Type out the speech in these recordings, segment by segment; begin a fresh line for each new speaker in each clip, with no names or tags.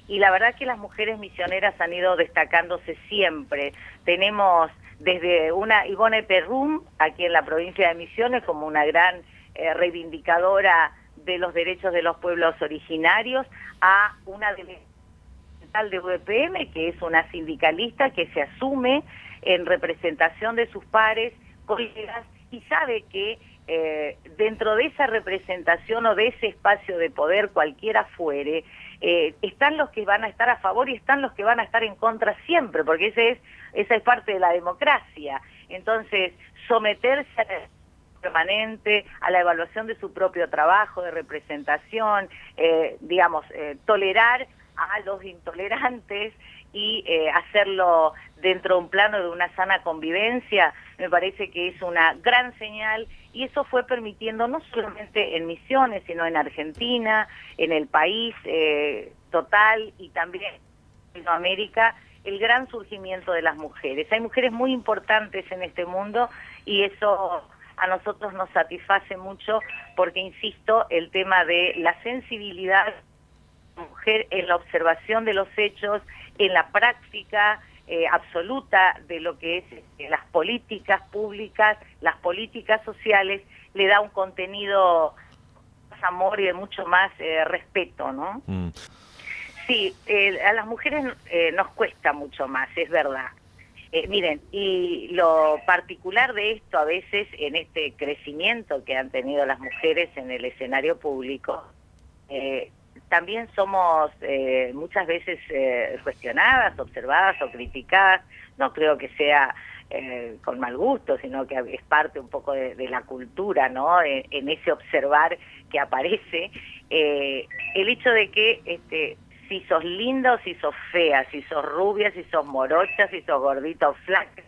y la verdad que las mujeres misioneras han ido destacándose siempre. Tenemos desde una Ivone Perrum, aquí en la provincia de Misiones, como una gran reivindicadora de los derechos de los pueblos originarios, a una delegada de UDPM, que es una sindicalista que se asume en representación de sus pares, colegas, y sabe que dentro de esa representación o de ese espacio de poder, cualquiera fuere, están los que van a estar a favor y están los que van a estar en contra siempre, porque esa es parte de la democracia. Entonces, someterse a la permanente, a la evaluación de su propio trabajo, de representación, tolerar a los intolerantes y hacerlo dentro de un plano de una sana convivencia, me parece que es una gran señal, y eso fue permitiendo no solamente en Misiones, sino en Argentina, en el país total, y también en Latinoamérica, el gran surgimiento de las mujeres. Hay mujeres muy importantes en este mundo, y eso a nosotros nos satisface mucho, porque, insisto, el tema de la sensibilidad de la mujer en la observación de los hechos, en la práctica absoluta de lo que es las políticas públicas, las políticas sociales, le da un contenido más amor y de mucho más respeto, ¿no? Sí, a las mujeres nos cuesta mucho más, es verdad. Miren, y lo particular de esto a veces, en este crecimiento que han tenido las mujeres en el escenario público, también somos muchas veces cuestionadas, observadas o criticadas. No creo que sea con mal gusto, sino que es parte un poco de la cultura, ¿no? En ese observar que aparece. El hecho de que si sos lindo, si sos fea, si sos rubia, si sos morocha, si sos gordita o flaca,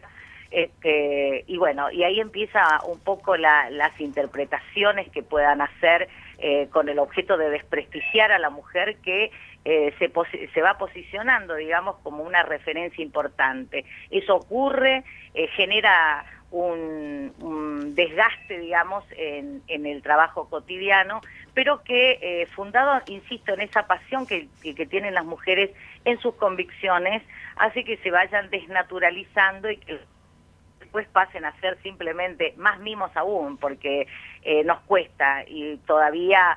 y bueno, y ahí empieza un poco las interpretaciones que puedan hacer con el objeto de desprestigiar a la mujer que se va posicionando, digamos, como una referencia importante. Eso ocurre, genera un desgaste, digamos, en el trabajo cotidiano, pero que fundado, insisto, en esa pasión que tienen las mujeres en sus convicciones, hace que se vayan desnaturalizando y que después pasen a ser simplemente más mimos aún, porque nos cuesta y todavía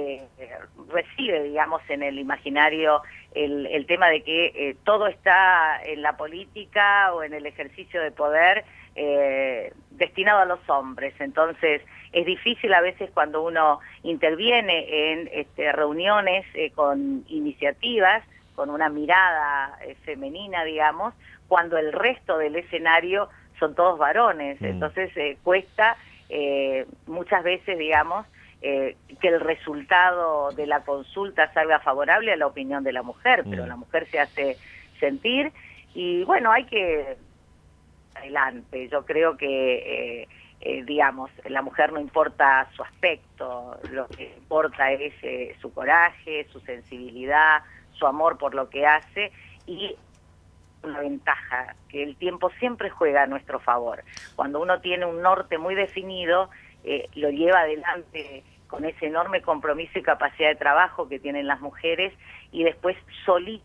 recibe, digamos, en el imaginario el tema de que todo está en la política o en el ejercicio de poder destinado a los hombres. Entonces es difícil a veces cuando uno interviene en reuniones con iniciativas, con una mirada femenina, digamos, cuando el resto del escenario son todos varones. Entonces cuesta muchas veces, digamos, que el resultado de la consulta salga favorable a la opinión de la mujer, pero la mujer se hace sentir, y bueno, hay que adelante. Yo creo que digamos, la mujer no importa su aspecto, lo que importa es su coraje, su sensibilidad, su amor por lo que hace, y una ventaja, que el tiempo siempre juega a nuestro favor. Cuando uno tiene un norte muy definido, lo lleva adelante con ese enorme compromiso y capacidad de trabajo que tienen las mujeres, y después solito,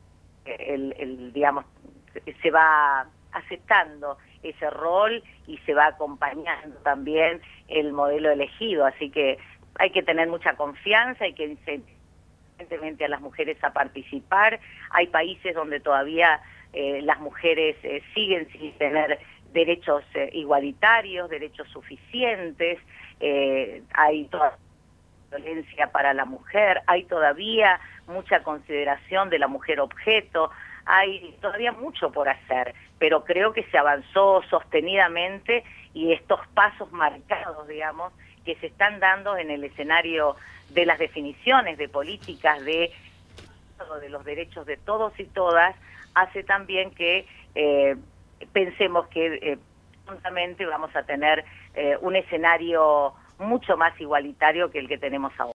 digamos, se va aceptando ese rol y se va acompañando también el modelo elegido. Así que hay que tener mucha confianza, hay que incentivar a las mujeres a participar. Hay países donde todavía las mujeres siguen sin tener derechos igualitarios, derechos suficientes, hay toda violencia para la mujer, hay todavía mucha consideración de la mujer objeto, hay todavía mucho por hacer, pero creo que se avanzó sostenidamente, y estos pasos marcados, digamos, que se están dando en el escenario de las definiciones de políticas de los derechos de todos y todas, hace también que pensemos que prontamente vamos a tener un escenario mucho más igualitario que el que tenemos ahora.